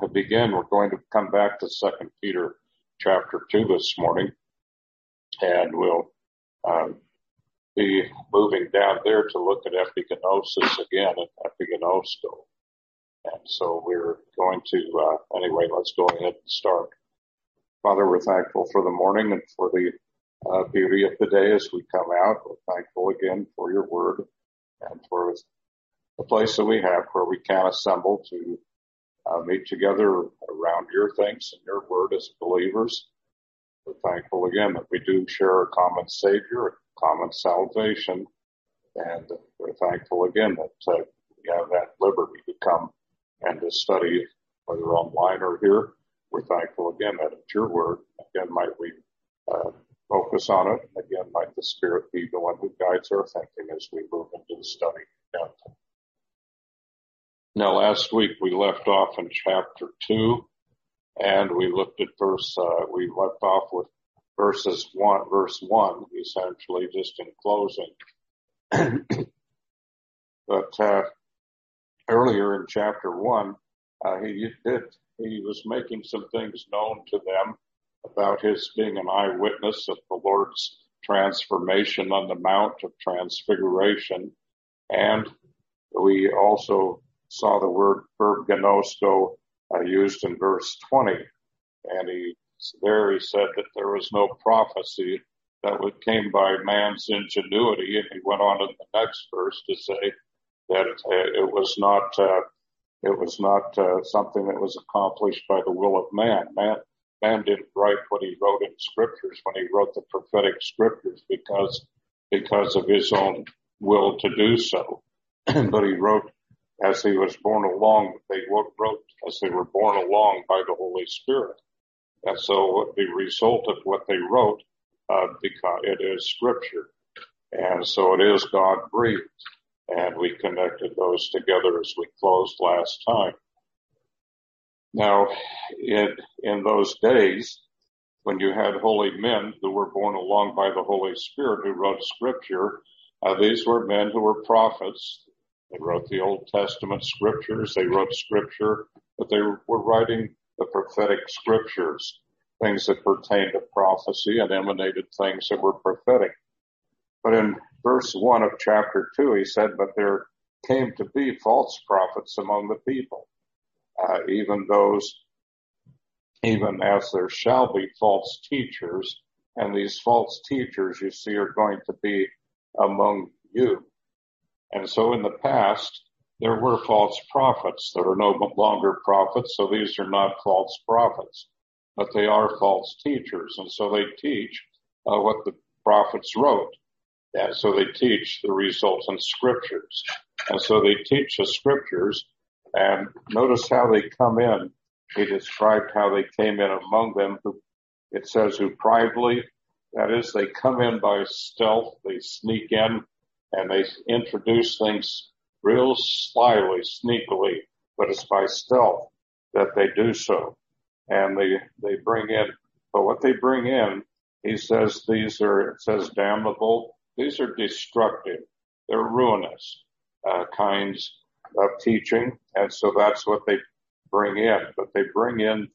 begin. We're going to come back to 2 Peter chapter 2 this morning, and we'll be moving down there to look at epigenosis again, and epigenosto. And so we're going to, anyway, let's go ahead and start. Father, we're thankful for the morning and for the beauty of the day as we come out. We're thankful again for your word and for the place that we have where we can assemble to meet together around your things and your word as believers. We're thankful again that we do share a common Savior, a common salvation, and we're thankful again that we have that liberty to come and to study, whether online or here. We're thankful again that it's your word. Again, might we focus on it. Again, might the Spirit be the one who guides our thinking as we move into the study. Now, last week we left off in chapter 2, and we looked at we left off with verse 1, essentially, just in closing. But earlier in chapter 1, he was making some things known to them about his being an eyewitness of the Lord's transformation on the Mount of Transfiguration. And we also saw the verb gnosko used in verse 20. And he said that there was no prophecy that came by man's ingenuity. And he went on in the next verse to say that it was not something that was accomplished by the will of man. Man didn't write what he wrote in scriptures when he wrote the prophetic scriptures because of his own will to do so. But he wrote as he was borne along. They wrote as they were borne along by the Holy Spirit. And so the result of what they wrote, because it is scripture. And so it is God breathed. And we connected those together as we closed last time. Now, in those days, when you had holy men who were borne along by the Holy Spirit who wrote scripture, these were men who were prophets. They wrote the Old Testament scriptures. They wrote scripture, but they were writing the prophetic scriptures, things that pertained to prophecy and emanated things that were prophetic. But in verse 1 of chapter 2, he said, but there came to be false prophets among the people, even as there shall be false teachers. And these false teachers, you see, are going to be among you. And so in the past, there were false prophets. There are no longer prophets, so these are not false prophets, but they are false teachers. And so they teach what the prophets wrote. And so they teach the resultant scriptures. And so they teach the scriptures. And notice how they come in. He described how they came in among them. It says who privately, that is, they come in by stealth. They sneak in and they introduce things real slyly, sneakily, but it's by stealth that they do so. And they bring in, but what they bring in, he says it says damnable. These are destructive. They're ruinous kinds of teaching. And so that's what they bring in. But they bring in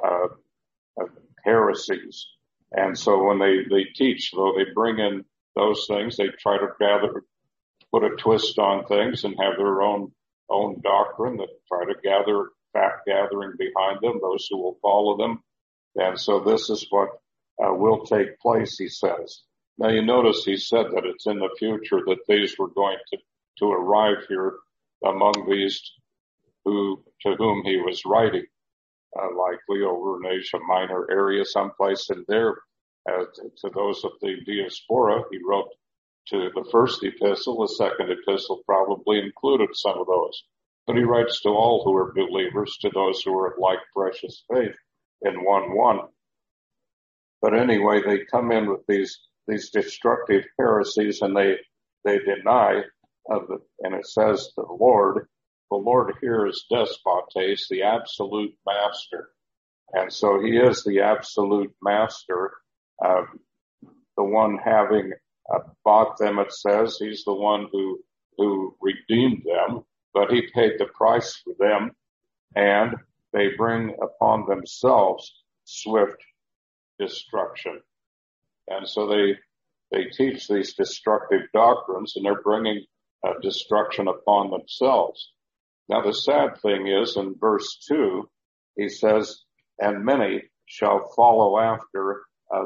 heresies. And so when they teach, though, they bring in those things. They try to put a twist on things and have their own doctrine that try to gather fact gathering behind them, those who will follow them. And so this is what will take place, he says. Now you notice he said that it's in the future that these were going to arrive here among these to whom he was writing, likely over in Asia Minor area, someplace in there. To those of the diaspora, he wrote to the first epistle. The second epistle probably included some of those. But he writes to all who are believers, to those who are of like precious faith in 1:1. But anyway, they come in with these destructive heresies, and they deny and it says the Lord here is despotes, the absolute master. And so he is the absolute master, the one having bought them, it says. He's the one who redeemed them, but he paid the price for them. And they bring upon themselves swift destruction. And so they teach these destructive doctrines, and they're bringing destruction upon themselves. Now, the sad thing is, in verse 2, he says, and many shall follow after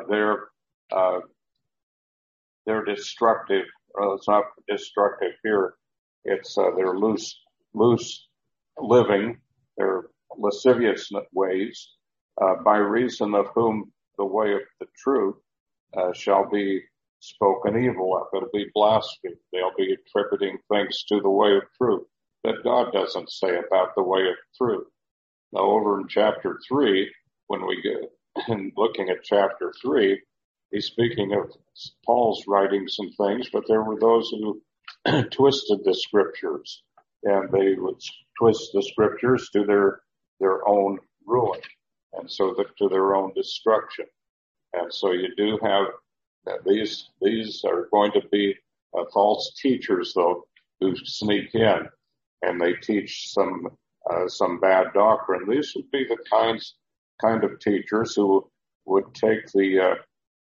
their destructive, it's not destructive here, it's their loose living, their lascivious ways, by reason of whom the way of the truth shall be spoken evil of. It'll be blasphemed. They'll be attributing things to the way of truth that God doesn't say about the way of truth. Now, over in chapter 3, when we get in looking at chapter 3, he's speaking of Paul's writings and things, but there were those who twisted the scriptures, and they would twist the scriptures to their own ruin, and so to their own destruction. And so you do have these are going to be false teachers, though, who sneak in and they teach some bad doctrine. These would be the kind of teachers who would take the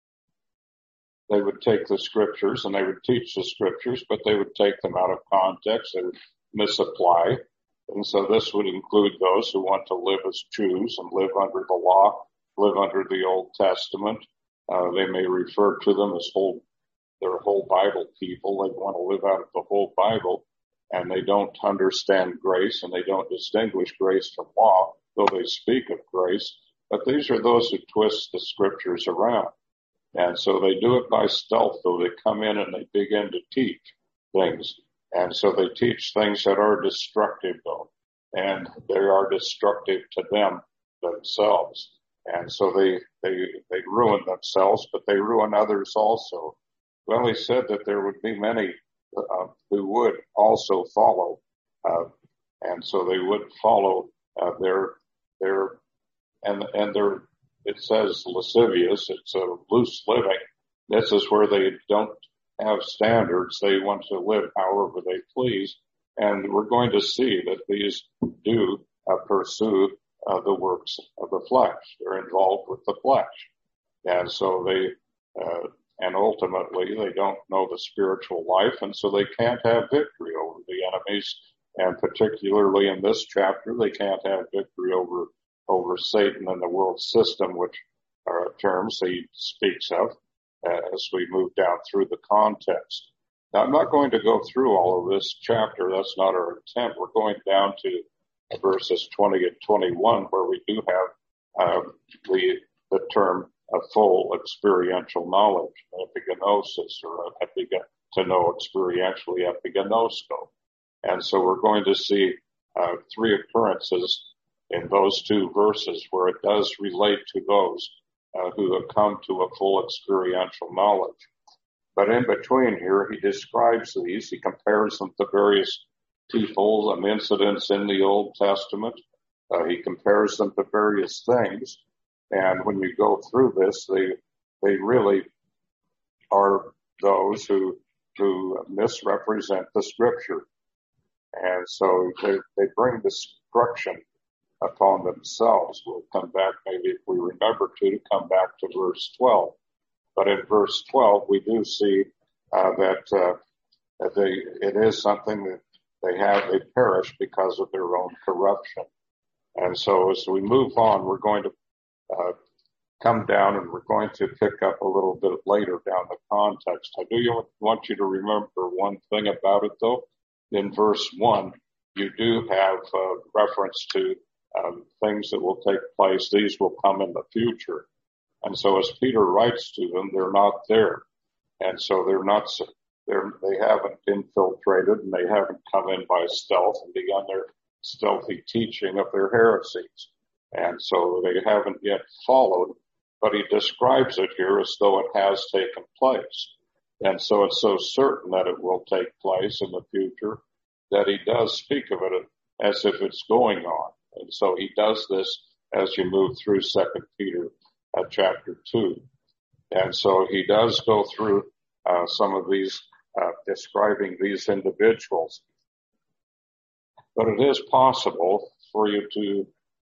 scriptures and they would teach the scriptures, but they would take them out of context. They would misapply. And so this would include those who want to live as Jews and live under the law, live under the Old Testament. They may refer to them as their whole Bible people. They want to live out of the whole Bible, and they don't understand grace, and they don't distinguish grace from law, though they speak of grace. But these are those who twist the scriptures around. And so they do it by stealth, though. They come in and they begin to teach things. And so they teach things that are destructive, though. And they are destructive to themselves. And so they ruin themselves, but they ruin others also. Well, he said that there would be many who would also follow. And so they would follow it says lascivious, it's a loose living. This is where they don't have standards. They want to live however they please. And we're going to see that these do pursue the works of the flesh. They're involved with the flesh. And so and ultimately they don't know the spiritual life, and so they can't have victory over the enemies. And particularly in this chapter, they can't have victory over Satan and the world system, which are terms he speaks of as we move down through the context. Now, I'm not going to go through all of this chapter. That's not our intent. We're going down to verses 20 and 21, where we do have the term of full experiential knowledge, epigenosis, or to know experientially, epigenosko. And so we're going to see three occurrences in those two verses where it does relate to those who have come to a full experiential knowledge. But in between here, he describes these. He compares them to various people and incidents in the Old Testament. He compares them to various things. And when you go through this, they really are those who misrepresent the scripture. And so they bring destruction upon themselves. We'll come back, maybe if we remember to come back to verse 12. But in verse 12, we do see that it is something that they perish because of their own corruption. And so as we move on, we're going to come down and we're going to pick up a little bit later down the context. I do want you to remember one thing about it, though. In verse 1, you do have reference to things that will take place. These will come in the future. And so as Peter writes to them, they're not there. And so they haven't infiltrated and they haven't come in by stealth and begun their stealthy teaching of their heresies. And so they haven't yet followed, but he describes it here as though it has taken place. And so it's so certain that it will take place in the future that he does speak of it as if it's going on. And so he does this as you move through 2 Peter chapter 2. And so he does go through some of these, describing these individuals. But it is possible for you to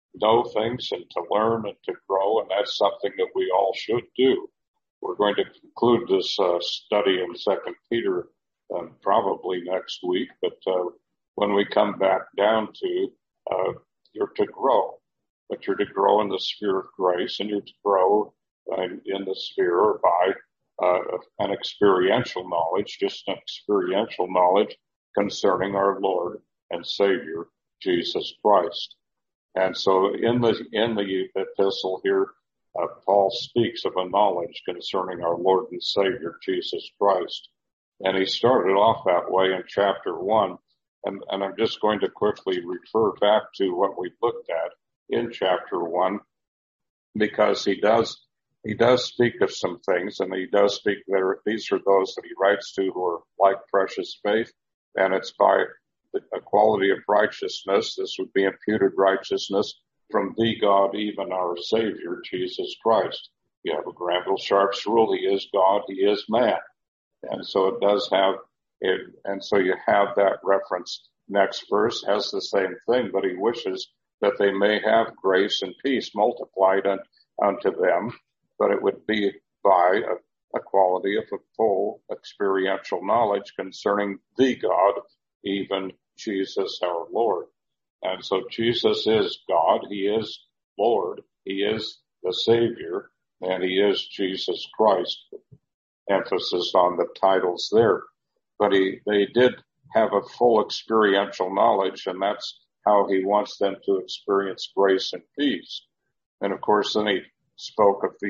know things and to learn and to grow, and that's something that we all should do. We're going to conclude this study in 2 Peter probably next week, but when we come back down to you're to grow, but you're to grow in the sphere of grace, and you're to grow in the sphere by an experiential knowledge, just an experiential knowledge concerning our Lord and Savior, Jesus Christ. And so in the epistle here, Paul speaks of a knowledge concerning our Lord and Savior, Jesus Christ. And he started off that way in chapter 1. And I'm just going to quickly refer back to what we looked at in chapter 1, because he does speak of some things, and he does speak there. These are those that he writes to who are like precious faith, and it's by a quality of righteousness. This would be imputed righteousness from the God, even our Savior, Jesus Christ. You have a Granville Sharp's rule. He is God. He is man. And so it does have it. And so you have that reference. Next verse has the same thing, but he wishes that they may have grace and peace multiplied unto them, but it would be by a quality of a full experiential knowledge concerning the God, even Jesus our Lord. And so Jesus is God, he is Lord, he is the Savior, and he is Jesus Christ. Emphasis on the titles there. But they did have a full experiential knowledge, and that's how he wants them to experience grace and peace. And of course, then he spoke of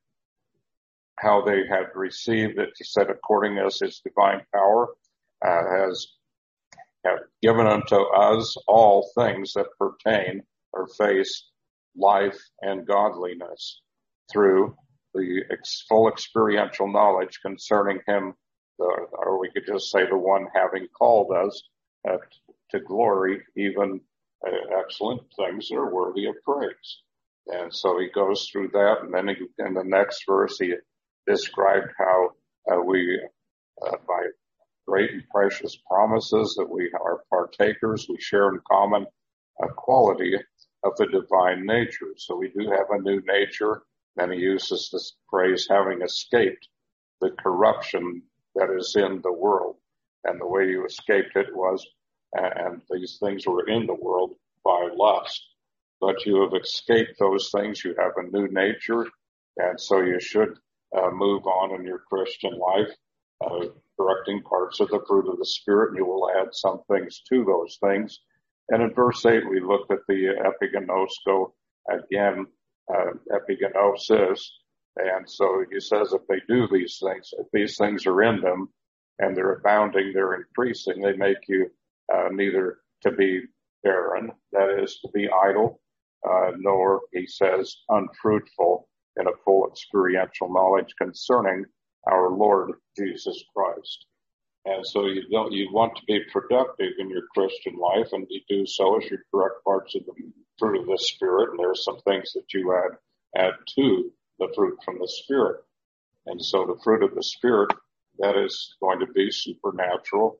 how they had received it. He said, according as his divine power have given unto us all things that pertain or face life and godliness through the full experiential knowledge concerning him, or we could just say the one having called us to glory, even excellent things that are worthy of praise. And so he goes through that, and then in the next verse he described how we, by great and precious promises that we are partakers, we share in common a quality of the divine nature. So we do have a new nature, and he uses this phrase, having escaped the corruption that is in the world. And the way you escaped it was, and these things were in the world by lust. But you have escaped those things. You have a new nature, and so you should move on in your Christian life, correcting parts of the fruit of the Spirit, and you will add some things to those things. And in verse 8, we looked at the epigenosko again, epigenosis. And so he says if they do these things, if these things are in them and they're abounding, they're increasing, they make you neither to be barren, that is to be idle, nor, he says, unfruitful in a full experiential knowledge concerning our Lord Jesus Christ. And so you want to be productive in your Christian life, and you do so as you correct parts of the fruit of the Spirit, and there are some things that you add to the fruit from the Spirit. And so the fruit of the Spirit, that is going to be supernatural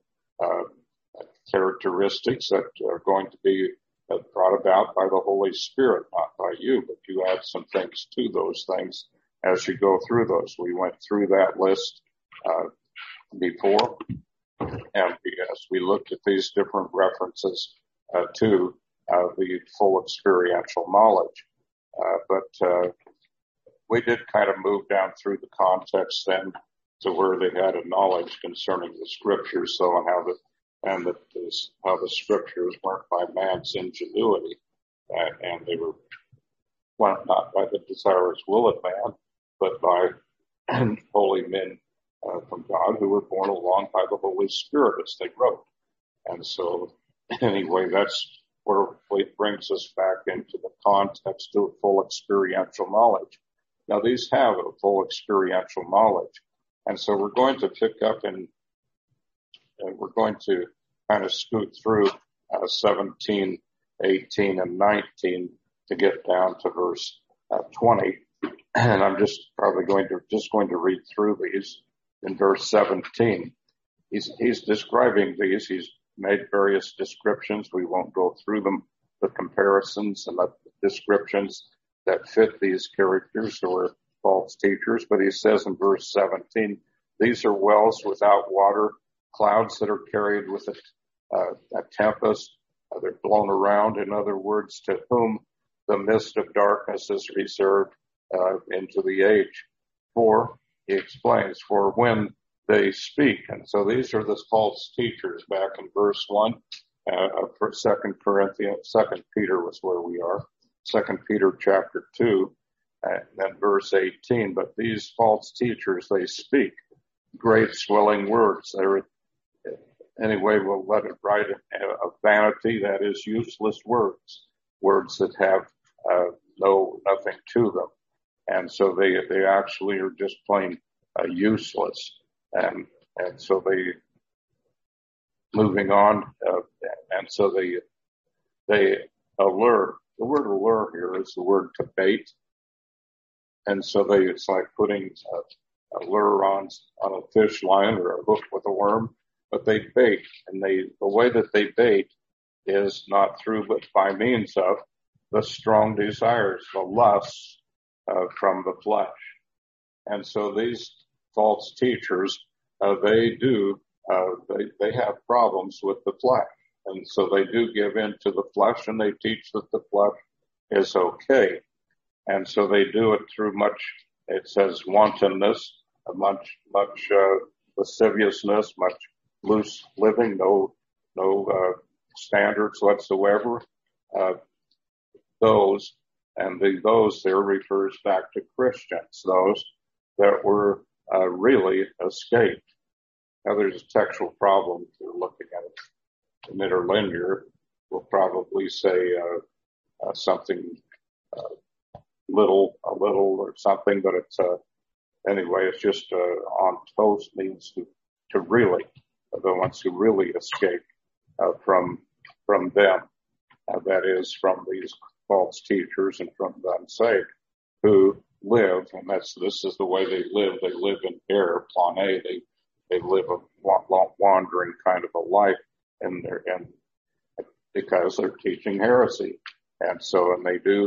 characteristics that are going to be brought about by the Holy Spirit, not by you, but you add some things to those things as you go through those. We went through that list before, and as we looked at these different references to the full experiential knowledge. But we did kind of move down through the context then to where they had a knowledge concerning the Scriptures, so on how the Scriptures weren't by man's ingenuity, and they were not by the desirous will of man, but by holy men from God who were borne along by the Holy Spirit as they wrote. And so anyway, that's where it brings us back into the context of full experiential knowledge. Now these have a full experiential knowledge. And so we're going to pick up and we're going to kind of scoot through 17, 18, and 19 to get down to verse 20. And I'm just probably going to read through these. In verse 17, he's describing these. He's made various descriptions. We won't go through them, the comparisons and the descriptions that fit these characters who are false teachers. But he says in verse 17, these are wells without water, clouds that are carried with a tempest. They're blown around. In other words, to whom the mist of darkness is reserved into the age. For, he explains, for when they speak. And so these are the false teachers back in verse 1 for 2 Peter was where we are. 2 Peter chapter 2 and then verse 18. But these false teachers, they speak great swelling words. Anyway, we'll let it write a vanity, that is useless words that have nothing to them. And so they actually are just plain useless. And so moving on, and so they allure. The word allure here is the word to bait. And so it's like putting a lure on a fish line or a hook with a worm, but they bait. And the way that they bait is not through, but by means of the strong desires, the lusts from the flesh. And so these false teachers, they have problems with the flesh. And so they do give in to the flesh, and they teach that the flesh is okay. And so they do it through much, it says, wantonness, much lasciviousness, much loose living, no standards whatsoever. Those there refers back to Christians, those that were really escaped. Now there's a textual problem if you're looking at it. The interlinear will probably say something little or something, but it's anyway, it's just on toast means to really, the ones who really escape from them. That is from these false teachers and from the unsaved who live, and this is the way they live. They live in error, plane. They live a wandering kind of a life, and because they're teaching heresy, and they do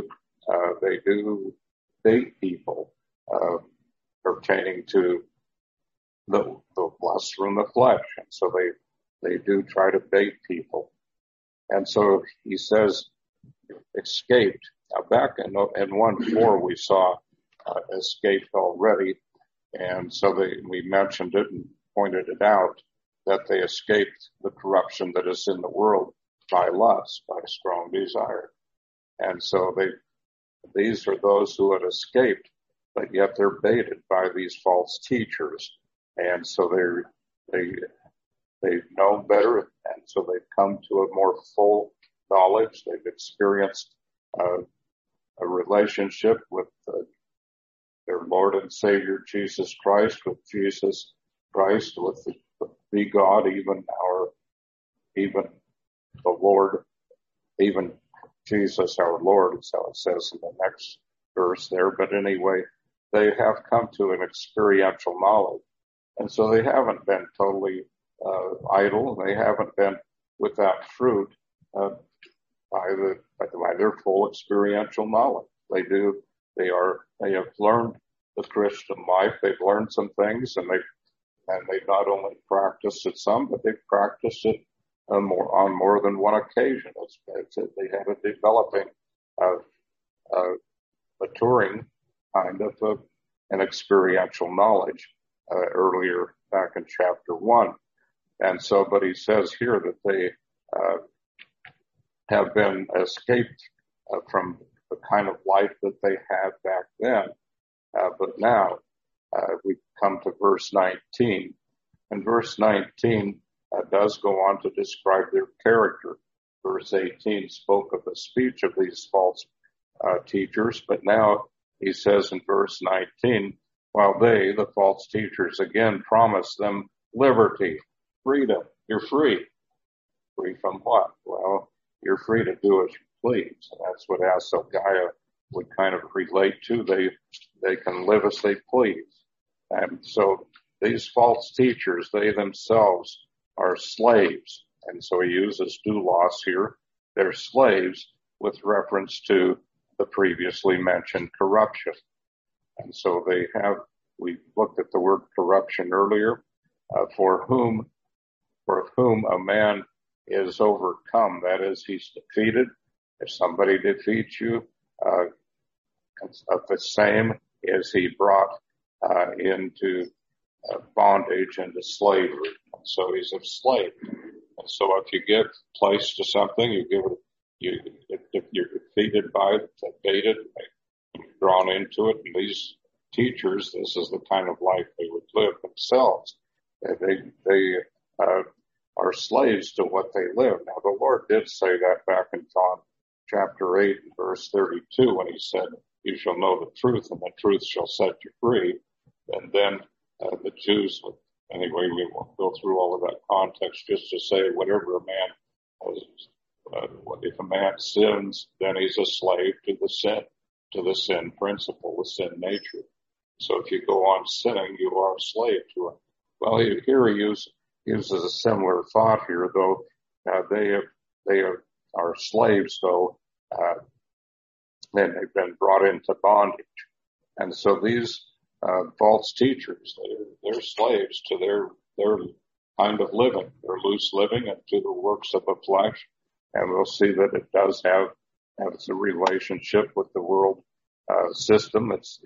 bait people pertaining to the lust from the flesh, and so they do try to bait people, and so he says escaped. Now back in 1:4 we saw escaped already, and so we mentioned it and pointed it out that they escaped the corruption that is in the world by lust, by strong desire. And so these are those who had escaped, but yet they're baited by these false teachers. And so they've known better, and so they've come to a more full knowledge. They've experienced a relationship with their Lord and Savior Jesus Christ, with Jesus Christ, with the God, even the Lord, even Jesus our Lord, is how it says in the next verse there. But anyway, they have come to an experiential knowledge. And so they haven't been totally idle. They haven't been without fruit by their full experiential knowledge. They have learned the Christian life. They've learned some things, and they've not only practiced it some, but they've practiced it on more than one occasion. They have a developing, maturing kind of an experiential knowledge earlier back in chapter 1. And so, but he says here that they have been escaped from the kind of life that they had back then. But now we come to verse 19. And verse 19 does go on to describe their character. Verse 18 spoke of the speech of these false teachers, but now he says in verse 19, while they, the false teachers, again promise them liberty, freedom. You're free. Free from what? Well, you're free to do as you please. And that's what Asagiah would kind of relate to. They can live as they please. And so these false teachers, they themselves are slaves. And so he uses doulos here. They're slaves with reference to the previously mentioned corruption. And so we looked at the word corruption earlier, for whom a man is overcome. That is, he's defeated. If somebody defeats you, of the same is he brought into bondage, into slavery. And so he's a slave. And so if you give place to something, if you're defeated by it, defeated, drawn into it, and these teachers, this is the kind of life they would live themselves. They are slaves to what they live. Now, the Lord did say that back in John chapter 8, verse 32, when he said, "You shall know the truth, and the truth shall set you free." And then the Jews, anyway, we won't go through all of that context, just to say whatever a man has, if a man sins, then he's a slave to the sin principle, the sin nature. So if you go on sinning, you are a slave to it. Well, here he uses a similar thought here, though. They are slaves, though. Then they've been brought into bondage. And so these false teachers, they're slaves to their kind of living, their loose living, and to the works of the flesh. And we'll see that it does have a relationship with the world system. It's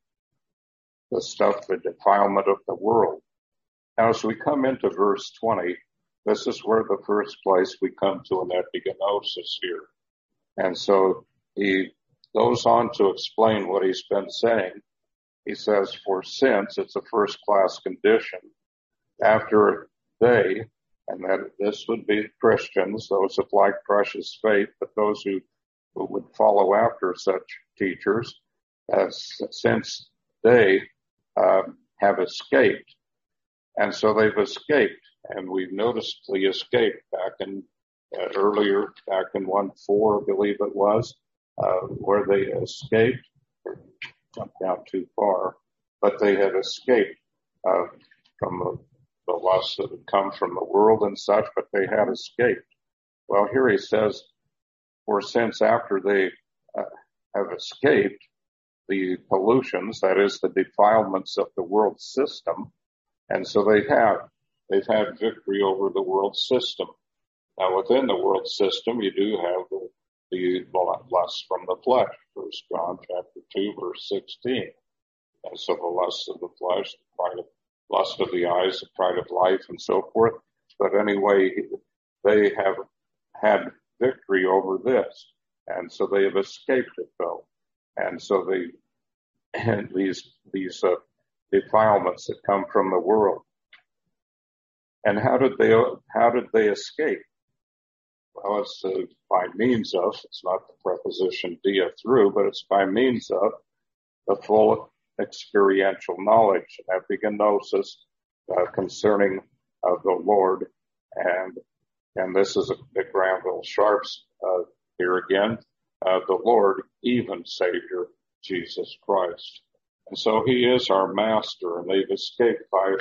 the stuff, the defilement of the world. Now, as we come into verse 20, this is where the first place we come to an epigenosis here. And so he goes on to explain what he's been saying. He says, for since it's a first-class condition, after they, and that this would be Christians, those of like precious faith, but those who would follow after such teachers, since they have escaped. And so they've escaped, and we've noticed the escape back in earlier, back in 1:4, I believe it was, where they escaped, or jumped out too far, but they had escaped from the lusts that had come from the world and such, but they had escaped. Well, here he says, for since after they have escaped the pollutions, that is the defilements of the world system, and so they've had victory over the world system. Now, within the world system, you do have the lust from the flesh. 1 John chapter 2, verse 16. And so the lust of the flesh, the pride of lust of the eyes, the pride of life, and so forth. But anyway, they have had victory over this, and so they have escaped it, though. And so these defilements that come from the world. And how did they escape? Well, it's by means of, it's not the preposition dia through, but it's by means of the full experiential knowledge, epigenosis, concerning the Lord. And this is the Granville Sharps here again, the Lord, even Savior, Jesus Christ. And so he is our master, and they've escaped by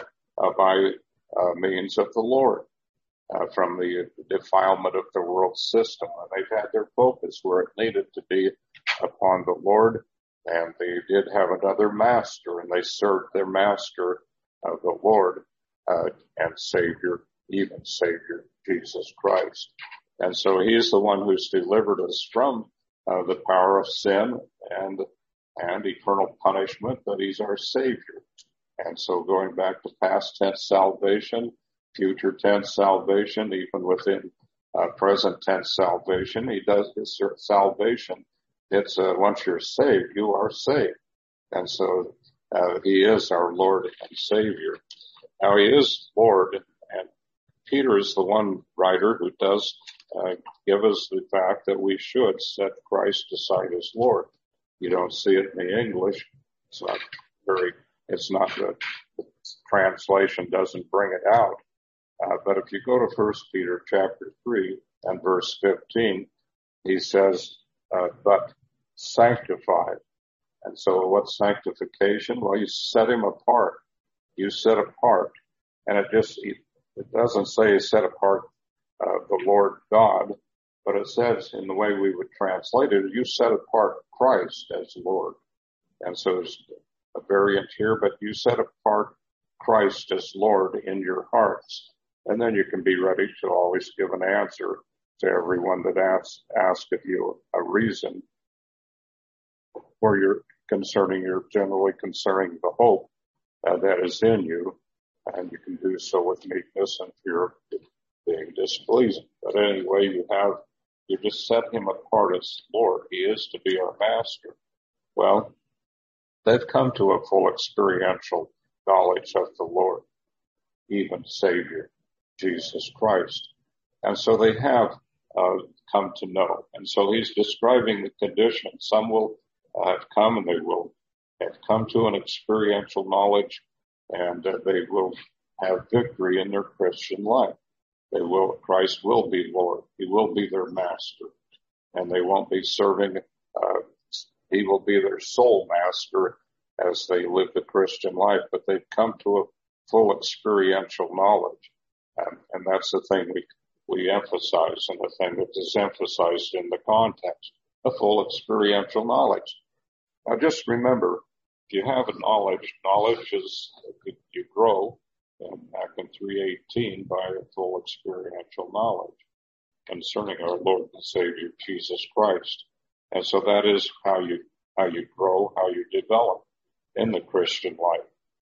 means of the Lord. From the defilement of the world system. And they've had their focus where it needed to be upon the Lord, and they did have another master, and they served their master, the Lord, and Savior, even Savior, Jesus Christ. And so he's the one who's delivered us from the power of sin and eternal punishment, but he's our Savior. And so going back to past tense salvation, future tense salvation, even within present tense salvation, he does his salvation. It's once you're saved, you are saved. And so he is our Lord and Savior. Now he is Lord, and Peter is the one writer who does give us the fact that we should set Christ aside as Lord. You don't see it in the English. It's not the translation doesn't bring it out. But if you go to 1 Peter chapter 3 and verse 15, he says, but sanctified. And so what's sanctification? Well, you set him apart. You set apart. And it doesn't say set apart the Lord God, But it says in the way we would translate it, you set apart Christ as Lord. And so there's a variant here, but you set apart Christ as Lord in your hearts. And then you can be ready to always give an answer to everyone that asks of you a reason for generally concerning the hope that is in you. And you can do so with meekness and fear of being displeasing. But anyway, you just set him apart as Lord. He is to be our master. Well, they've come to a full experiential knowledge of the Lord, even Savior, Jesus Christ. And so they have come to know. And so he's describing the condition. Some will have come and they will have come to an experiential knowledge, and they will have victory in their Christian life. Christ will be Lord. He will be their master, and they won't be serving. He will be their sole master as they live the Christian life, but they've come to a full experiential knowledge. And that's the thing we emphasize, and the thing that is emphasized in the context, a full experiential knowledge. Now just remember, if you have a knowledge is, you grow, back in 3:18, by a full experiential knowledge concerning our Lord and Savior, Jesus Christ. And so that is how you grow, how you develop in the Christian life.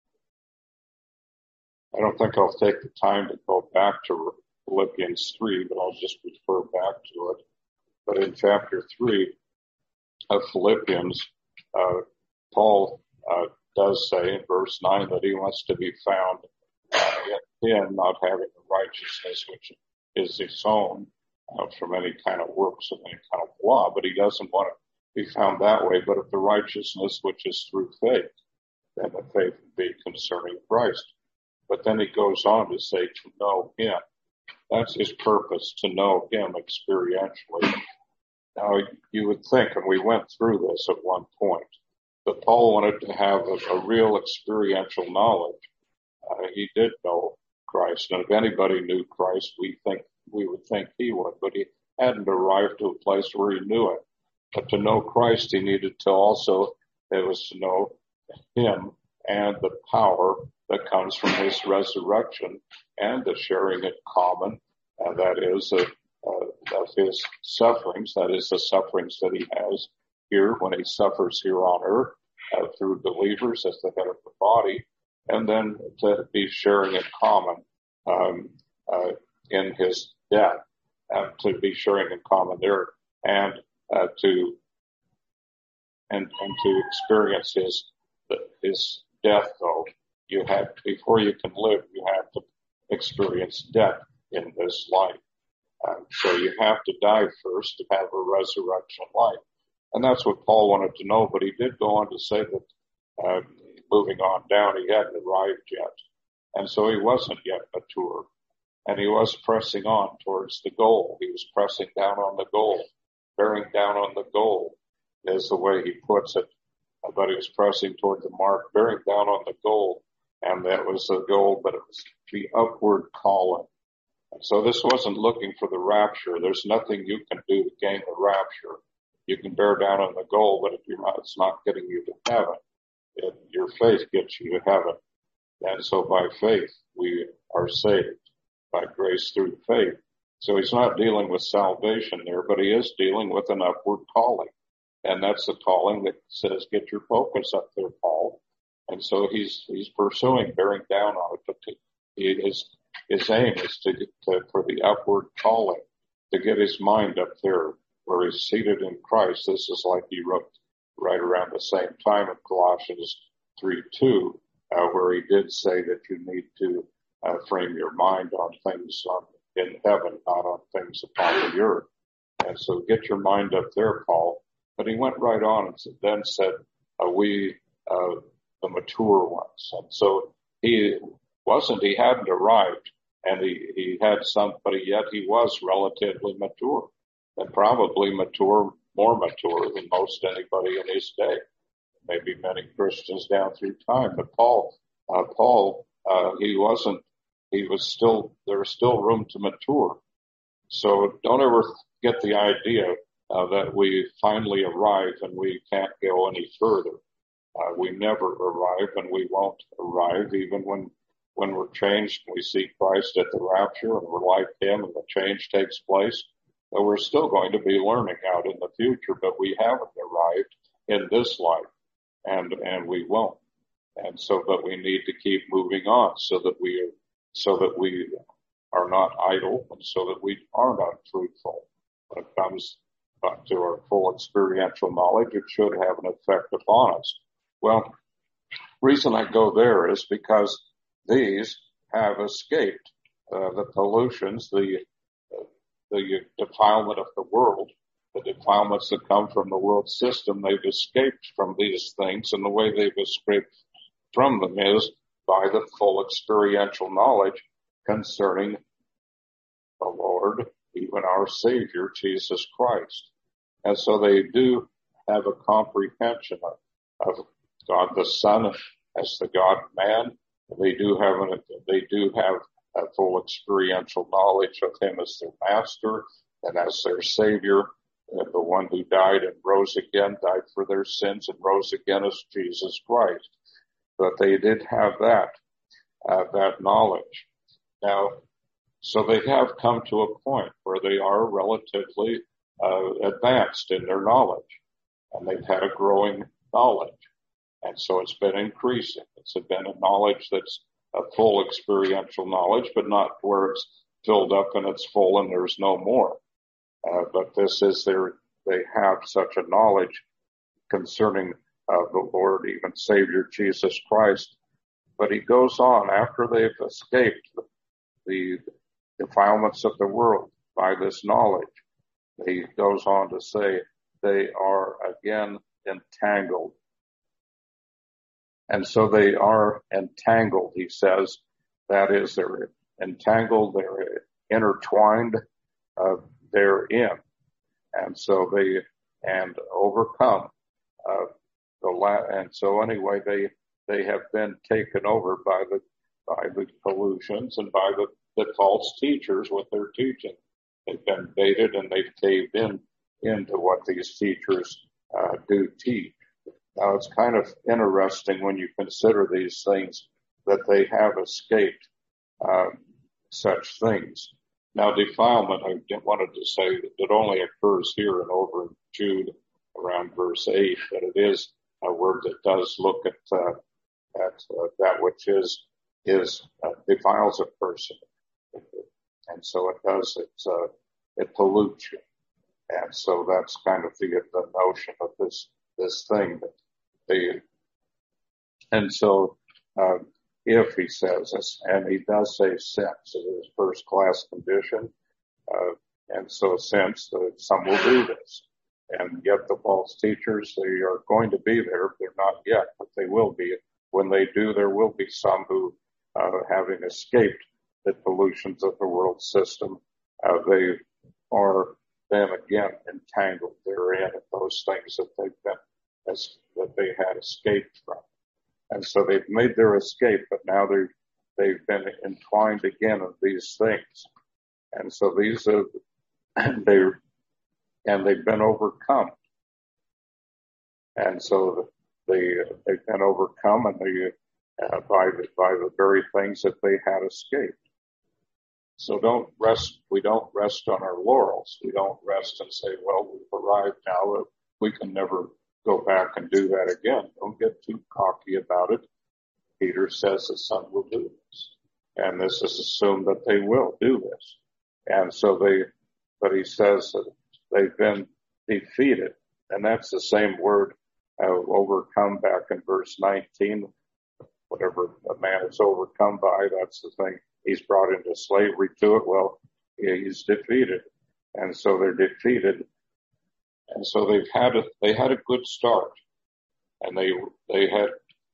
I don't think I'll take the time to go back to Philippians 3, but I'll just refer back to it. But in chapter 3 of Philippians, Paul does say in verse 9 that he wants to be found in him, not having the righteousness which is his own from any kind of works of any kind of law, but he doesn't want to be found that way, but of the righteousness which is through faith, and the faith would be concerning Christ. But then he goes on to say to know him. That's his purpose, to know him experientially. Now, you would think, and we went through this at one point, that Paul wanted to have a real experiential knowledge. He did know Christ, and if anybody knew Christ, we would think he would, but he hadn't arrived to a place where he knew it. But to know Christ, he needed to also, it was to know him and the power that comes from his resurrection and the sharing it common, and that is of his sufferings, that is the sufferings that he has here when he suffers here on earth through believers as the head of the body, and then to be sharing it common in his death, and to be sharing in common there, and to experience his death. Though you have, before you can live, you have to experience death in this life. So you have to die first to have a resurrection life. And that's what Paul wanted to know, but he did go on to say that, moving on down, he hadn't arrived yet. And so he wasn't yet mature. And he was pressing on towards the goal. He was pressing down on the goal. Bearing down on the goal is the way he puts it. But he was pressing toward the mark, bearing down on the goal. And that was the goal, but it was the upward calling. So this wasn't looking for the rapture. There's nothing you can do to gain the rapture. You can bear down on the goal, but if it's not getting you to heaven. Your faith gets you to heaven. And so by faith, we are saved by grace through faith. So he's not dealing with salvation there, but he is dealing with an upward calling. And that's the calling that says, get your focus up there, Paul. And so he's pursuing bearing down on it, but his aim is for the upward calling, to get his mind up there where he's seated in Christ. This is like he wrote right around the same time in Colossians 3:2, where he did say that you need to frame your mind on things in heaven, not on things upon the earth. And so get your mind up there, Paul. But he went right on and then said, we, the mature ones. And so he hadn't arrived, and he had somebody, yet he was relatively mature, and probably more mature than most anybody in his day. Maybe many Christians down through time, but Paul, there was still room to mature. So don't ever get the idea that we finally arrive and we can't go any further. We never arrive, and we won't arrive even when we're changed and we see Christ at the rapture and we're like him and the change takes place. But we're still going to be learning out in the future, but we haven't arrived in this life, and we won't. And so, but we need to keep moving on so that we are not idle, and so that we are not fruitful. When it comes to our full experiential knowledge, it should have an effect upon us. Well, reason I go there is because these have escaped the pollutions, the defilement of the world, the defilements that come from the world system. They've escaped from these things, and the way they've escaped from them is by the full experiential knowledge concerning the Lord, even our Savior, Jesus Christ. And so they do have a comprehension of God the Son as the God-man. They do have a full experiential knowledge of him as their master and as their Savior, and the one who died and rose again, died for their sins and rose again as Jesus Christ. But they did have that knowledge. Now, so they have come to a point where they are relatively advanced in their knowledge, and they've had a growing knowledge. And so it's been increasing. It's been a knowledge that's a full experiential knowledge, but not where it's filled up and it's full and there's no more. But this is they have such a knowledge concerning the Lord, even Savior Jesus Christ. But he goes on, after they've escaped the defilements of the world by this knowledge, he goes on to say they are again entangled. And so they are entangled, he says. That is, they're entangled, they're intertwined therein. And so and overcome. And so anyway, they have been taken over by the pollutions and by the false teachers with their teaching. They've been baited and they've caved into what these teachers do teach. Now, it's kind of interesting when you consider these things that they have escaped such things. Now, defilement, I wanted to say that it only occurs here and over in Jude around verse 8, but it is a word that does look at that which defiles a person. And so it does, it pollutes you. And so that's kind of the notion of this thing that and so, if he says this, and he does say since, it is first class condition, and so since some will do this, and yet the false teachers, they are going to be there. They're not yet, but they will be. When they do, there will be some who, having escaped the pollutions of the world system, they are then again entangled therein in those things that they had escaped from. And so they've made their escape, but now they've been entwined again of these things. And so these are, they've been overcome. And so they've been overcome and by the very things that they had escaped. So we don't rest on our laurels. We don't rest and say, well, we've arrived now. We can never go back and do that again. Don't get too cocky about it. Peter says the Son will do this. And this is assumed that they will do this. And so but he says that they've been defeated. And that's the same word, overcome, back in verse 19. Whatever a man is overcome by, that's the thing. He's brought into slavery to it. Well, he's defeated. And so they're defeated. And so they had a good start, and they had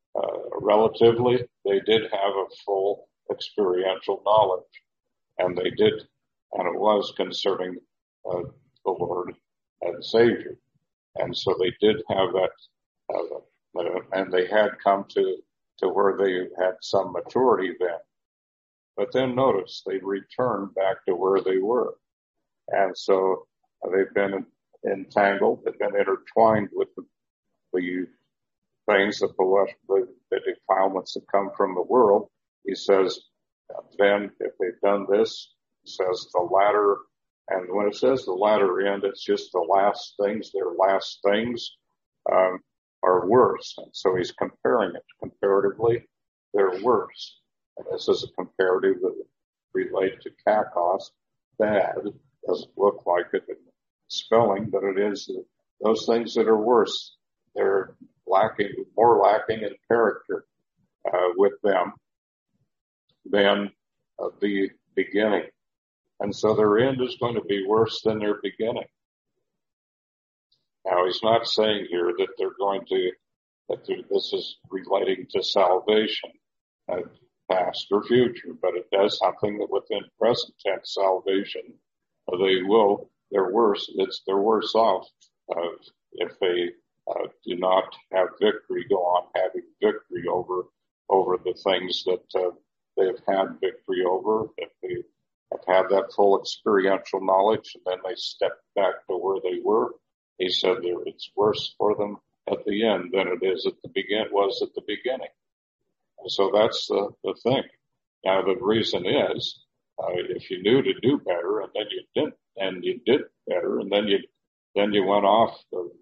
they did have a full experiential knowledge, and it was concerning the Lord and Savior, and so they did have that, and they had come to where they had some maturity then. But then notice they returned back to where they were, and so They've been entangled, they've been intertwined with the things, the defilements that come from the world. He says, then if they've done this, he says the latter, and when it says the latter end, it's just the last things, their last things are worse. And so he's comparing it comparatively, they're worse. And this is a comparative that relates to kakos, bad. Doesn't look like it in spelling, but it is those things that are worse. They're more lacking in character with them than the beginning. And so their end is going to be worse than their beginning. Now, he's not saying here that this is relating to salvation, past or future, but it does something that within present tense salvation, they're worse off if they do not have victory, go on having victory over the things that they've had victory over, if they have had that full experiential knowledge, and then they step back to where they were. He said it's worse for them at the end than it is was at the beginning. And so that's the thing. Now the reason is, if you knew to do better and then you didn't, and you did better, and then you went off the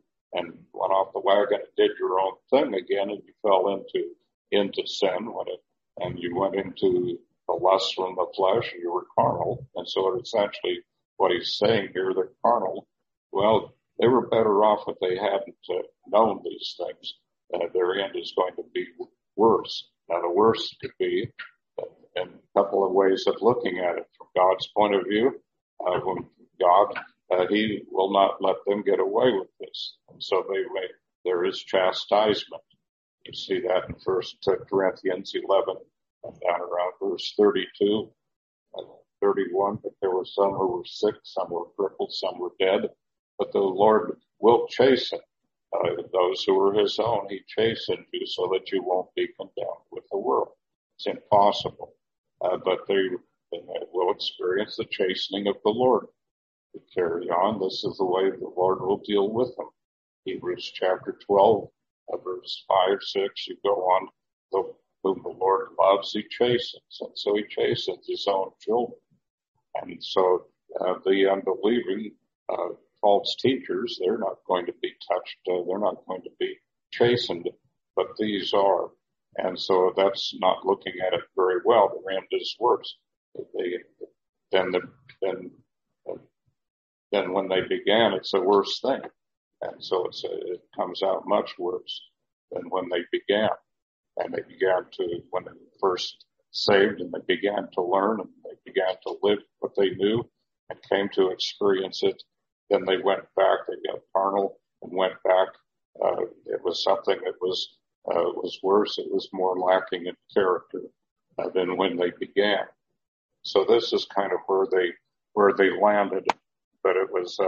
wagon and did your own thing again, and you fell into sin and you went into the lust from the flesh, and you were carnal. And so essentially what he's saying here, they're carnal. Well, they were better off if they hadn't known these things. Their end is going to be worse. Now the worst could be in a couple of ways of looking at it. From God's point of view, when God, he will not let them get away with this. And so there is chastisement. You see that in 1 Corinthians 11, down around verse 32, 31, but there were some who were sick, some were crippled, some were dead, but the Lord will chasten those who are his own. He chastened you so that you won't be condemned with the world. It's impossible, but they will experience the chastening of the Lord. To carry on, this is the way the Lord will deal with them. Hebrews chapter 12, verse 5, 6, you go on, whom the Lord loves, he chastens. And so he chastens his own children. And so the unbelieving false teachers, they're not going to be touched. They're not going to be chastened, but these are. And so that's not looking at it very well. The end is worse. Then when they began, it's a worse thing. And so it comes out much worse than when they began. And they began when they were first saved, and they began to learn, and they began to live what they knew and came to experience it. Then they went back, they got carnal and went back. It was something that was worse. It was more lacking in character than when they began. So this is kind of where they landed, but it was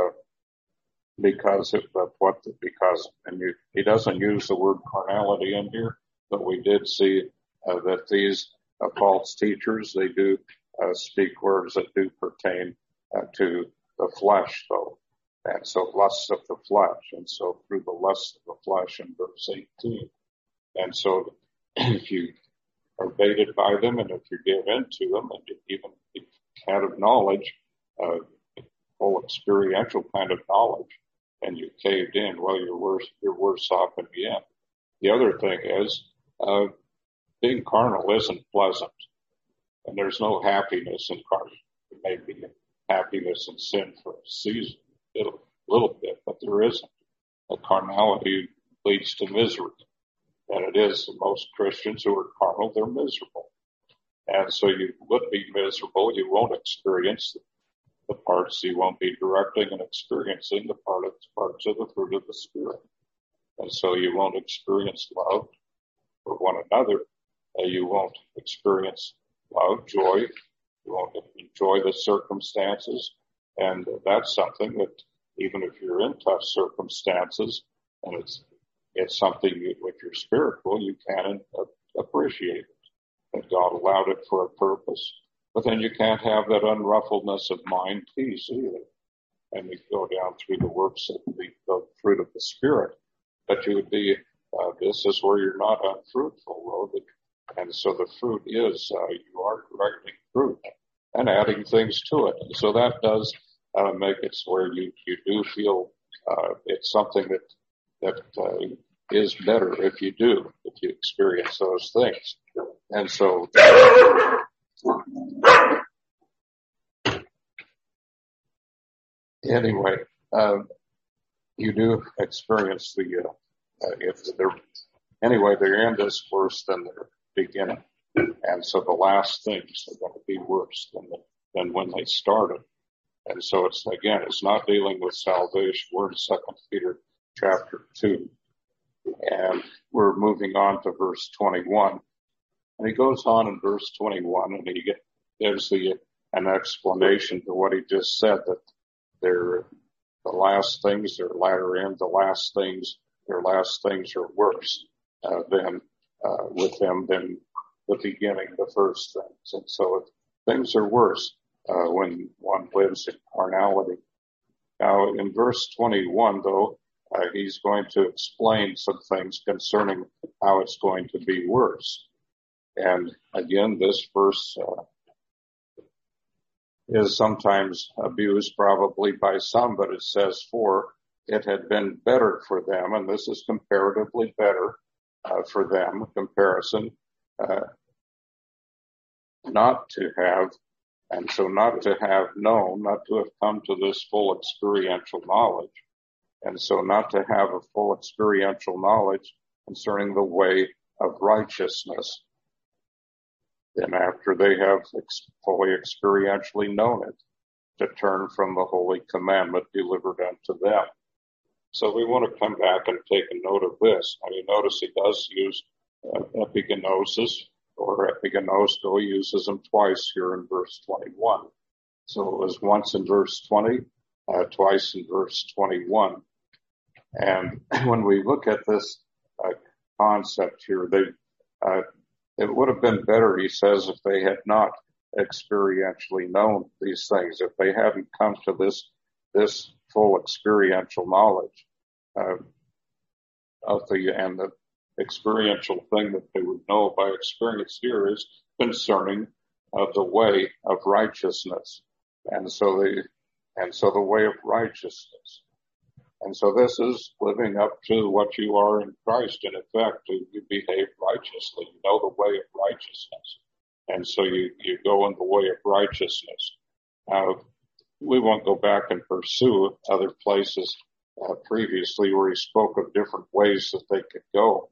he doesn't use the word carnality in here, but we did see that these false teachers, they do speak words that do pertain to the flesh, though. And so lusts of the flesh. And so through the lusts of the flesh in verse 18. And so if you are baited by them, and if you give in to them, and even if kind of knowledge, whole experiential kind of knowledge, and you caved in, well, you're worse off in the end. The other thing is, being carnal isn't pleasant, and there's no happiness in carnal. There may be happiness in sin for a season, a little bit, but there isn't. The carnality leads to misery, and it is. Most Christians who are carnal, they're miserable, and so you would be miserable. You won't experience the parts. You won't be directing and experiencing the parts of the fruit of the Spirit, and so you won't experience love for one another. You won't experience love, joy. You won't enjoy the circumstances. And that's something that even if you're in tough circumstances and it's something if you're spiritual, you can appreciate it. That God allowed it for a purpose. But then you can't have that unruffledness of mind peace either. and you go down through the works of the fruit of the Spirit, but you would be, this is where you're not unfruitful, Lord. And so the fruit is, you are correcting fruit and adding things to it. And so that does make it where you do feel it's something that is better if you experience those things. And so anyway, you do experience the their end is worse than their beginning, and so the last things are going to be worse than when they started. And so it's not dealing with salvation. We're in 2 Peter chapter 2, and we're moving on to verse 21. And he goes on in verse 21, and he gives an explanation to what he just said, that the last things, their latter end, their last things are worse with them than the beginning, the first things. And so things are worse when one lives in carnality. Now, in verse 21, though, he's going to explain some things concerning how it's going to be worse. And again, this verse is sometimes abused probably by some, but it says, for it had been better for them, and this is comparatively better for them, comparison, not to have known, not to have come to this full experiential knowledge, and so not to have a full experiential knowledge concerning the way of righteousness. Then after they have fully experientially known it, to turn from the holy commandment delivered unto them. So we want to come back and take a note of this. Now you notice he does use epigenosis or epigenosko. He uses them twice here in verse 21. So it was once in verse 20, twice in verse 21. And when we look at this concept here, it would have been better, he says, if they had not experientially known these things, if they hadn't come to this full experiential knowledge and the experiential thing that they would know by experience here is concerning the way of righteousness, and so the way of righteousness. And so this is living up to what you are in Christ. In effect, you behave righteously. You know the way of righteousness. And so you go in the way of righteousness. We won't go back and pursue other places previously where he spoke of different ways that they could go.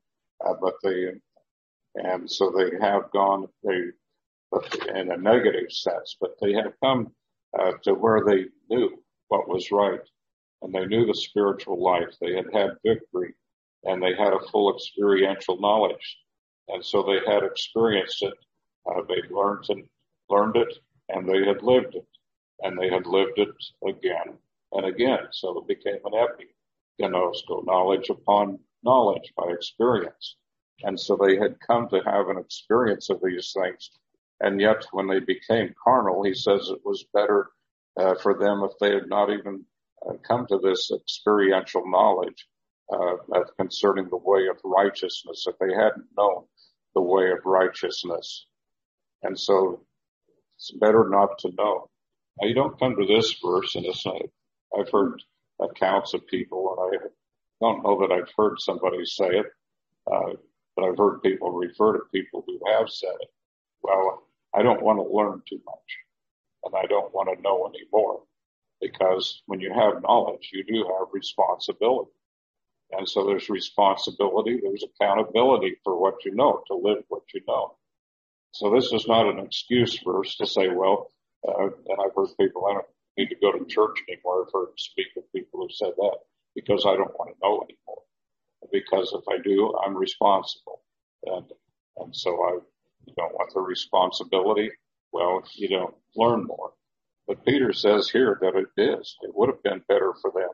So they have gone in a negative sense, but they have come to where they knew what was right. And they knew the spiritual life. They had victory, and they had a full experiential knowledge. And so they had experienced it. They learned it, and they had lived it. And they had lived it again and again. So it became an epigenosko, knowledge upon knowledge by experience. And so they had come to have an experience of these things. And yet when they became carnal, he says it was better for them if they had not even come to this experiential knowledge concerning the way of righteousness, if they hadn't known the way of righteousness. And so it's better not to know. Now you don't come to this verse, and I've heard accounts of people, and I don't know that I've heard somebody say it, but I've heard people refer to people who have said it. Well, I don't want to learn too much, and I don't want to know anymore. Because when you have knowledge, you do have responsibility. And so there's responsibility, there's accountability for what you know, to live what you know. So this is not an excuse verse to say, well, and I've heard people, I don't need to go to church anymore. I've heard speak of people who said that because I don't want to know anymore. Because if I do, I'm responsible. And so you don't want the responsibility. Well, you don't learn more. But Peter says here that it is. It would have been better for them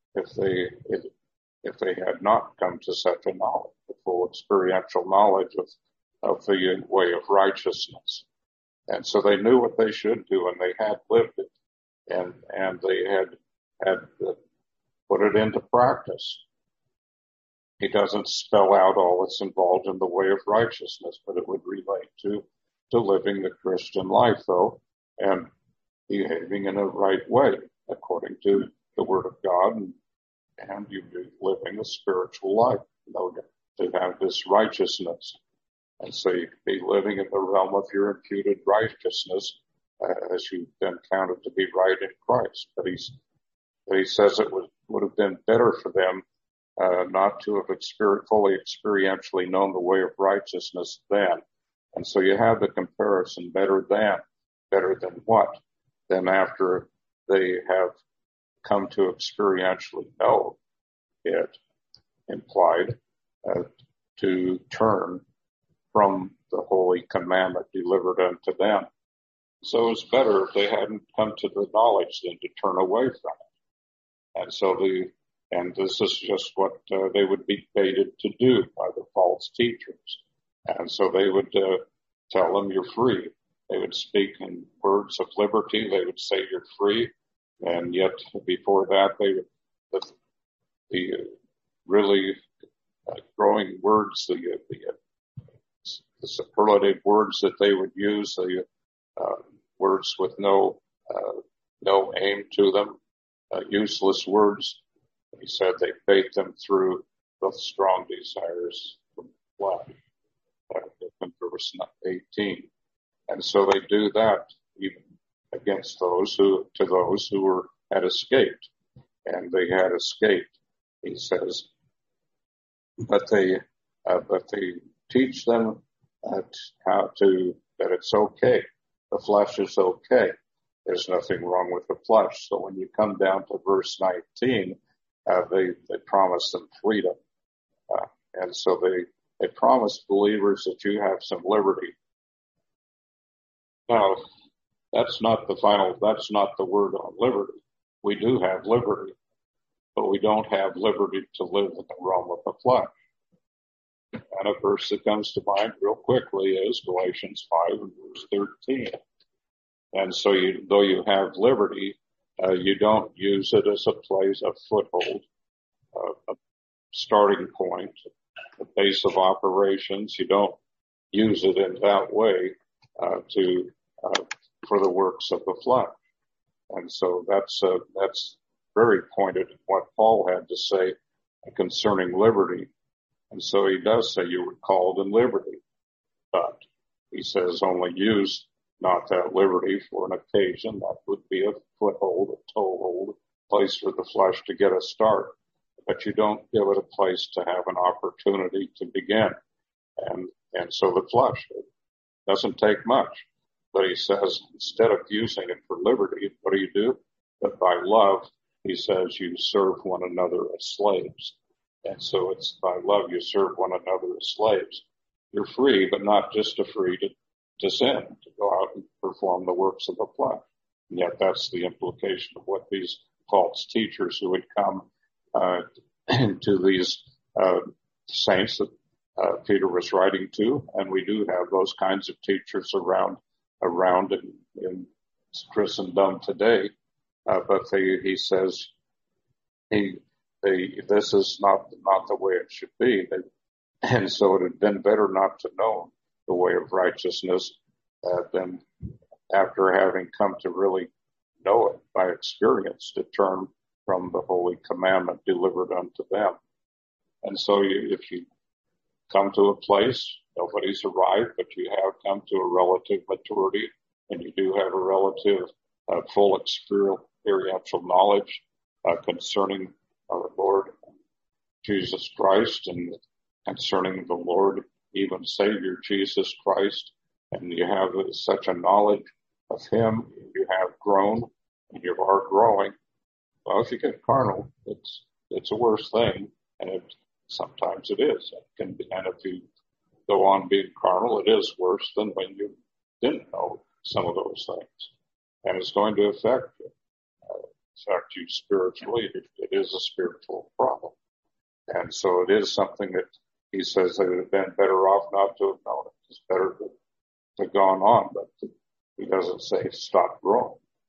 if they had not come to such a knowledge, the full experiential knowledge of the way of righteousness. And so they knew what they should do, and they had lived it, and they had had put it into practice. He doesn't spell out all that's involved in the way of righteousness, but it would relate to living the Christian life, though, and behaving in a right way according to the Word of God, and you be living a spiritual life, to have this righteousness. And so you could be living in the realm of your imputed righteousness as you've been counted to be right in Christ. But he says it would have been better for them not to have fully experientially known the way of righteousness then. And so you have the comparison, better than what? Then after they have come to experientially know it, implied to turn from the holy commandment delivered unto them. So it's better if they hadn't come to the knowledge than to turn away from it. And this is just what they would be baited to do by the false teachers. And so they would tell them you're free. They would speak in words of liberty. They would say you're free. And yet before that, the really growing words, the superlative words that they would use, the words with no aim to them, useless words. He said they bait them through the strong desires from flesh. In verse 18. And so they do that even against those who had escaped. And they had escaped, he says. But they teach them that it's okay. The flesh is okay. There's nothing wrong with the flesh. So when you come down to verse 19, they promise them freedom. And so they promise believers that you have some liberty. Now, that's not the word on liberty. We do have liberty, but we don't have liberty to live in the realm of the flesh. And a verse that comes to mind real quickly is Galatians 5 and verse 13. And so though you have liberty, you don't use it as a place, a foothold, a starting point, a base of operations. You don't use it in that way for the works of the flesh. And so that's very pointed in what Paul had to say concerning liberty. And so he does say you were called in liberty, but he says only use not that liberty for an occasion. That would be a foothold, a toehold, a place for the flesh to get a start. But you don't give it a place to have an opportunity to begin. And so the flesh, it doesn't take much. But he says, instead of using it for liberty, what do? But by love, he says, you serve one another as slaves. And so it's by love you serve one another as slaves. You're free, but not just free to sin, to go out and perform the works of the flesh. And yet that's the implication of what these false teachers who would come to these saints that Peter was writing to. And we do have those kinds of teachers around in Christendom today. But he says this is not the way it should be. And so it had been better not to know the way of righteousness than after having come to really know it by experience to turn from the holy commandment delivered unto them. And so if you come to a place, nobody's arrived, but you have come to a relative maturity, and you do have a relative full experiential knowledge concerning our Lord Jesus Christ and concerning the Lord, even Savior Jesus Christ, and you have such a knowledge of Him, you have grown, and you are growing. Well, if you get carnal, it's a worse thing, and sometimes it is. It can be, and if you go on being carnal, it is worse than when you didn't know some of those things, and it's going to affect you spiritually. It is a spiritual problem, and so it is something that he says that it would have been better off not to have known it. It's better to have gone on, but he doesn't say stop growing.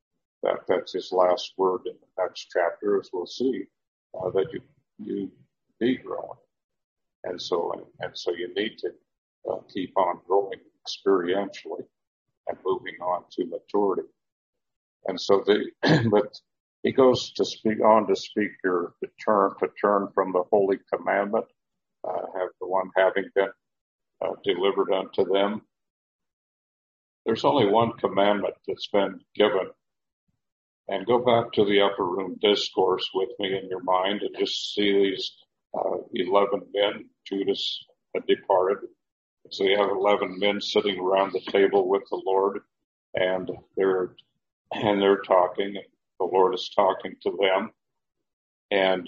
that's his last word in the next chapter, as we'll see, that you be growing. And so you need to keep on growing experientially and moving on to maturity. And so but he goes to speak here, to turn from the holy commandment, have the one having been delivered unto them. There's only one commandment that's been given. And go back to the upper room discourse with me in your mind and just see these 11 men. Judas had departed. So you have 11 men sitting around the table with the Lord, and they're talking, and the Lord is talking to them. And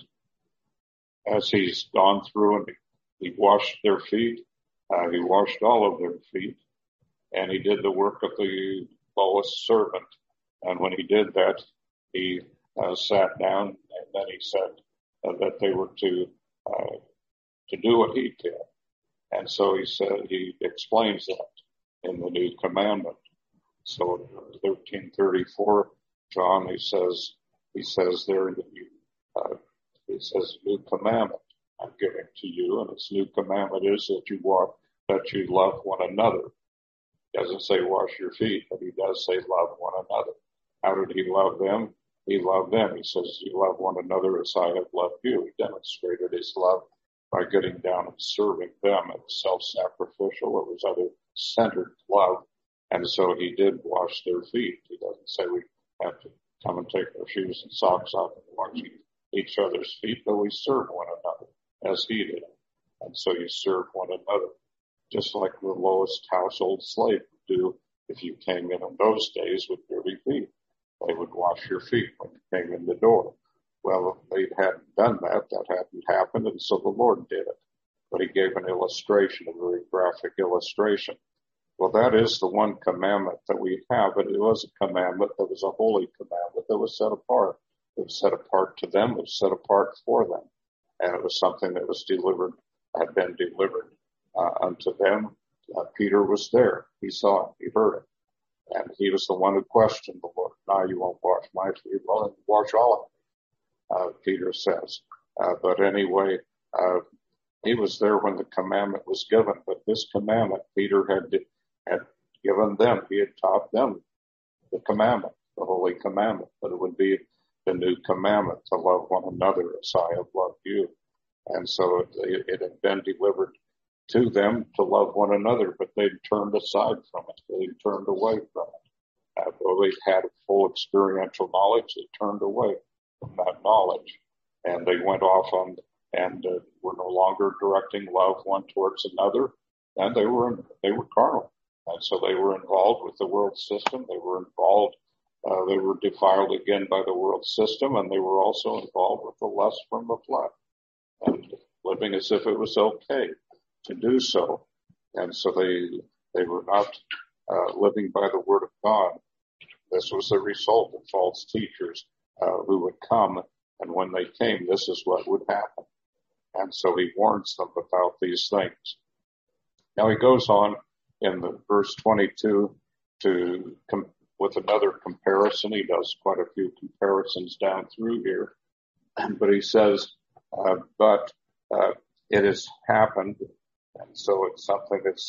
as he's gone through and he washed their feet, he washed all of their feet, and he did the work of the lowest servant. And when he did that, he sat down, and then he said that they were to do what he did. And so he explains that in the new commandment. So 13:34, John, he says there that he says, new commandment I'm giving to you, and this new commandment is that you love one another. He doesn't say wash your feet, but he does say love one another. How did he love them? He loved them. He says, you love one another as I have loved you. He demonstrated his love by getting down and serving them. It was self-sacrificial. It was other-centered love. And so he did wash their feet. He doesn't say we have to come and take our shoes and socks off and wash each other's feet, but we serve one another as he did. And so you serve one another, just like the lowest household slave would do if you came in on those days with dirty feet. They would wash your feet when you came in the door. Well, if they hadn't done that, that hadn't happened, and so the Lord did it. But he gave an illustration, a very graphic illustration. Well, that is the one commandment that we have, but it was a commandment that was a holy commandment that was set apart. It was set apart to them, it was set apart for them. And it was something that was had been delivered unto them. Peter was there. He saw it. He heard it. And he was the one who questioned the Lord. Now you won't wash my feet. Well, wash all of it, Peter says. But anyway, he was there when the commandment was given. But this commandment, Peter had given them. He had taught them the commandment, the holy commandment. But it would be the new commandment to love one another as I have loved you. And so it had been delivered to them to love one another, but they'd turned aside from it. They'd turned away from it. Though they'd had full experiential knowledge, they turned away from that knowledge. And they went off and were no longer directing love one towards another. And they were carnal. And so they were involved with the world system. They were involved, they were defiled again by the world system, and they were also involved with the lust from the flesh and living as if it was okay to do so. And so they were not living by the word of God. This was the result of false teachers who would come, and when they came, this is what would happen. And so he warns them about these things. Now he goes on in the verse 22 with another comparison. He does quite a few comparisons down through here, but he says, but it has happened. And so it's something that's,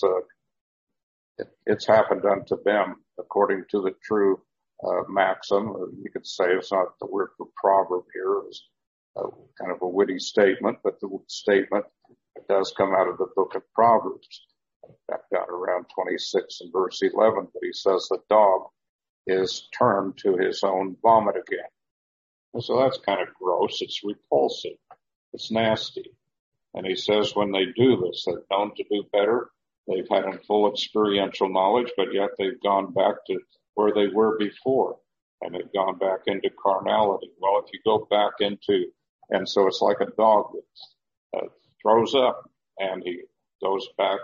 it's happened unto them according to the true, maxim, or you could say it's not the word for proverb here. It's kind of a witty statement, but the statement does come out of the book of Proverbs, back down around 26 and verse 11. But he says the dog is turned to his own vomit again. And so that's kind of gross. It's repulsive. It's nasty. And he says when they do this, they're known to do better. They've had a full experiential knowledge, but yet they've gone back to where they were before, and they've gone back into carnality. Well, if you go back into, and so it's like a dog that throws up, and he goes back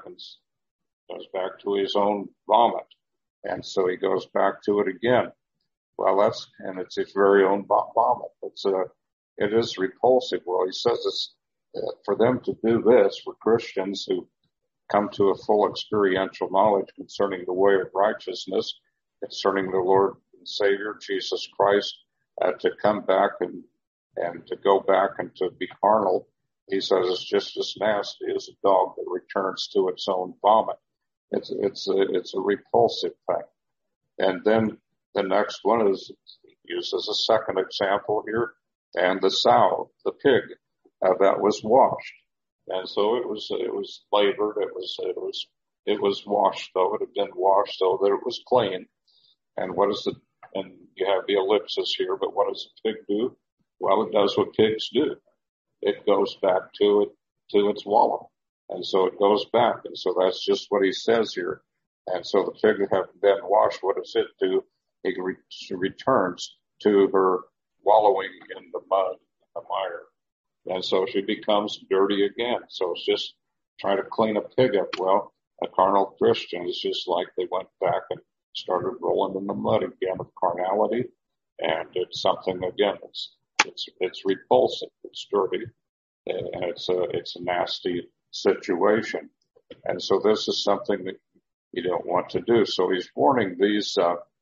to his own vomit, and so he goes back to it again. Well, it's his very own vomit. It is repulsive. Well, he says it's for them to do this, for Christians who come to a full experiential knowledge concerning the way of righteousness, concerning the Lord, and Savior, Jesus Christ, to come back and to go back and to be carnal, he says it's just as nasty as a dog that returns to its own vomit. It's a repulsive thing. And then the next one is used as a second example here, and the sow, the pig, that was washed. And so it was labored, it was washed, though it had been washed so that it was clean. And and you have the ellipsis here, but what does a pig do? Well, it does what pigs do. It goes back to its wallow. And so it goes back. And so that's just what he says here. And so the pig that having been washed, what does it do? She returns to her wallowing in the mud, the mire. And so she becomes dirty again. So it's just trying to clean a pig up. Well, a carnal Christian is just like they went back and started rolling in the mud again of carnality. And it's something, again, it's repulsive. It's dirty. And it's a nasty situation. And so this is something that you don't want to do. So he's warning these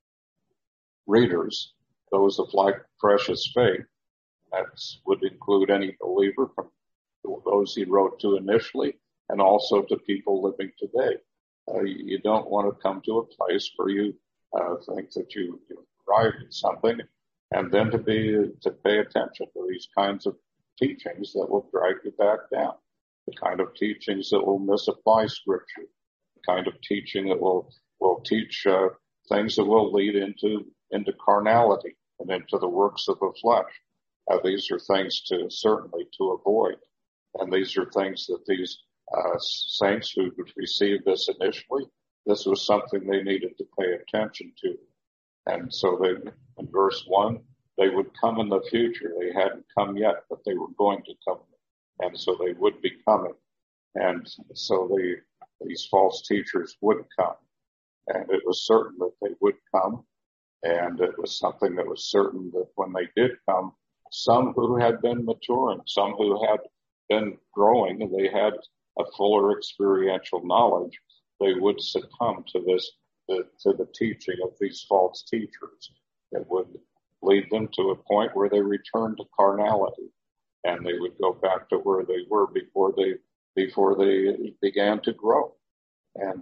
readers, those of like precious faith, that would include any believer from those he wrote to initially, and also to people living today. You don't want to come to a place where you think that you arrived at something, and then to pay attention to these kinds of teachings that will drag you back down, the kind of teachings that will misapply Scripture, the kind of teaching that will teach things that will lead into carnality and into the works of the flesh. These are things certainly to avoid. And these are things that these saints who received this initially, this was something they needed to pay attention to. And so in verse 1, they would come in the future. They hadn't come yet, but they were going to come. And so they would be coming. And so these false teachers would come. And it was certain that they would come. And it was something that was certain that when they did come, some who had been maturing, some who had been growing, and they had a fuller experiential knowledge, they would succumb to the teaching of these false teachers. It would lead them to a point where they returned to carnality, and they would go back to where they were before they began to grow. And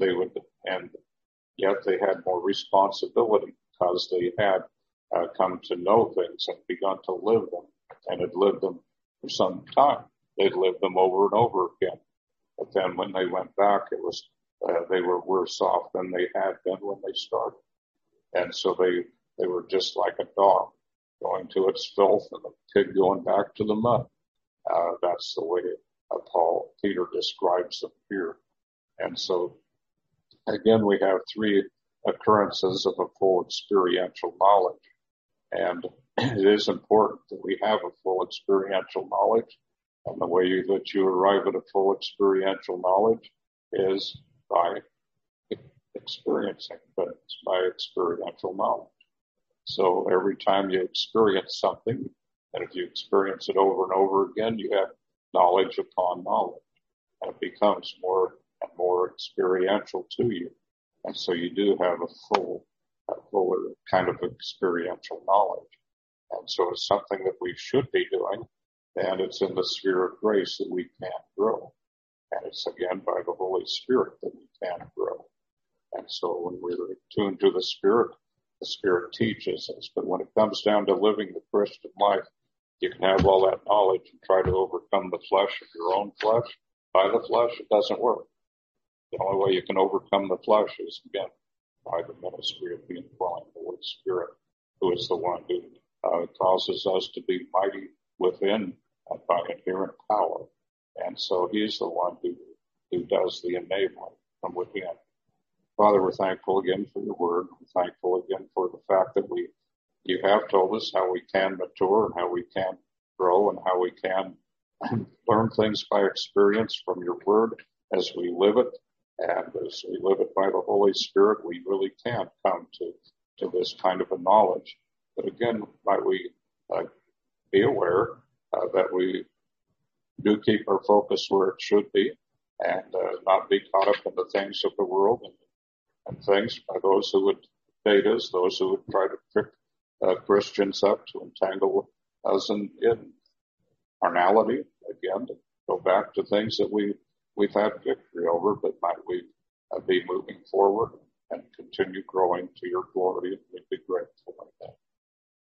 yet they had more responsibility because they had come to know things and begun to live them, and had lived them for some time. They'd lived them over and over again. But then when they went back, it was they were worse off than they had been when they started. And so they were just like a dog going to its filth and a pig going back to the mud. That's the way Peter describes them here. And so again, we have three occurrences of a full experiential knowledge. And it is important that we have a full experiential knowledge. And the way that you arrive at a full experiential knowledge is by experiencing things, by experiential knowledge. So every time you experience something, and if you experience it over and over again, you have knowledge upon knowledge. And it becomes more and more experiential to you. And so you do have a fuller kind of experiential knowledge. And so it's something that we should be doing, and it's in the sphere of grace that we can grow. And it's again by the Holy Spirit that we can grow. And so when we're attuned to the Spirit teaches us. But when it comes down to living the Christian life, you can have all that knowledge and try to overcome the flesh of your own flesh. By the flesh, it doesn't work. The only way you can overcome the flesh is, again, by the ministry of the indwelling Holy Spirit, who is the one who causes us to be mighty within by inherent power. And so he's the one who does the enabling from within. Father, we're thankful again for your word. We're thankful again for the fact that you have told us how we can mature and how we can grow and how we can learn things by experience from your word as we live it. And as we live it by the Holy Spirit, we really can come to this kind of a knowledge. But again, might we be aware that we do keep our focus where it should be and not be caught up in the things of the world and things by those who would betas, those who would try to trick Christians up to entangle us in carnality, again, to go back to things that we've had victory over, but might we be moving forward and continue growing to your glory? It'd be great.